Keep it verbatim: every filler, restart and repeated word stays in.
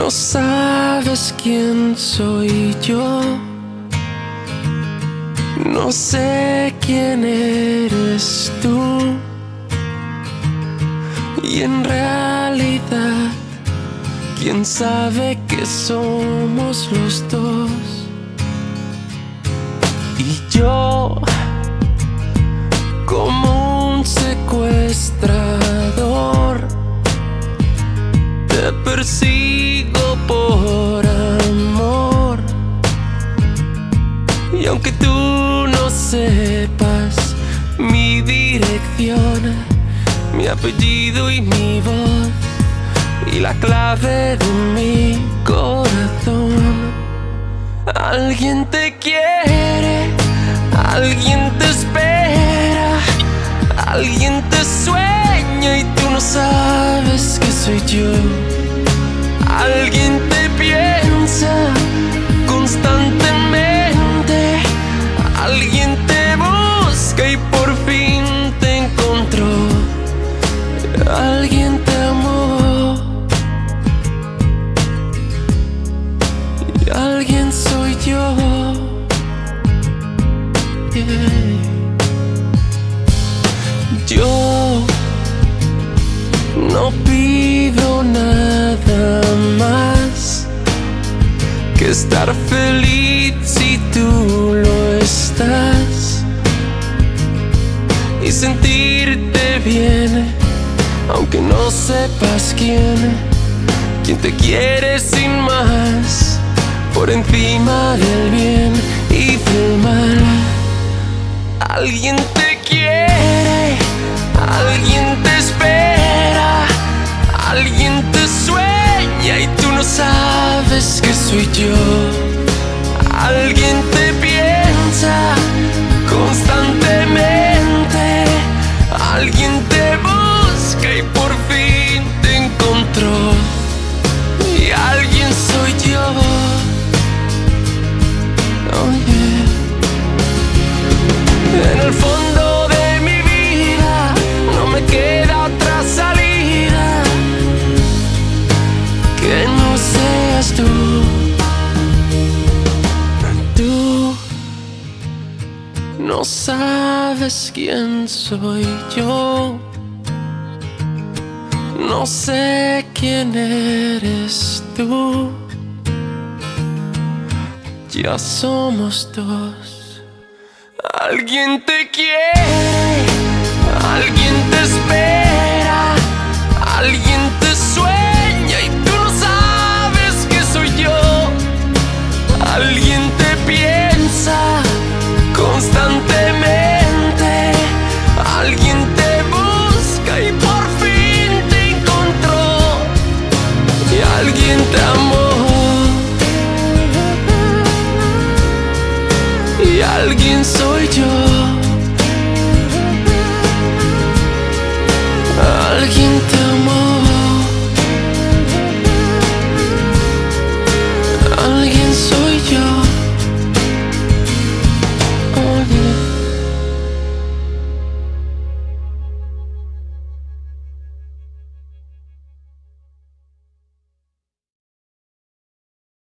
No sabes quién soy yo, no sé quién eres tú, y en realidad, quién sabe que somos los dos. Y yo, como un secuestrador, te persigo por amor. Y aunque tú no sepas mi dirección, mi apellido y mi voz, y la clave de mi corazón, alguien te quiere, alguien te espera, alguien te sueña y tú no sabes que soy yo. Alguien te piensa constantemente, alguien te busca y por fin te encontró. Alguien te amó y alguien soy yo. Yeah. Yo no pido nada más que estar feliz si tú lo estás, y sentirte bien aunque no sepas quién, quién te quiere sin más, por encima del bien y del mal. Alguien te quiere, alguien te espera, alguien te sueña y tú no sabes que soy yo. Alguien te piensa constantemente, alguien te busca y por fin te encontró. Y alguien soy yo. Oh yeah. En el fondo de mi vida no me queda otra salida que no seas tú. Tú no sabes quién soy yo, no sé quién eres tú. Ya somos dos. Alguien te quiere, alguien te espera, alguien te sueña y tú no sabes que soy yo. Alguien te piensa constantemente, alguien te busca y por fin te encontró. Y alguien te amó y alguien soy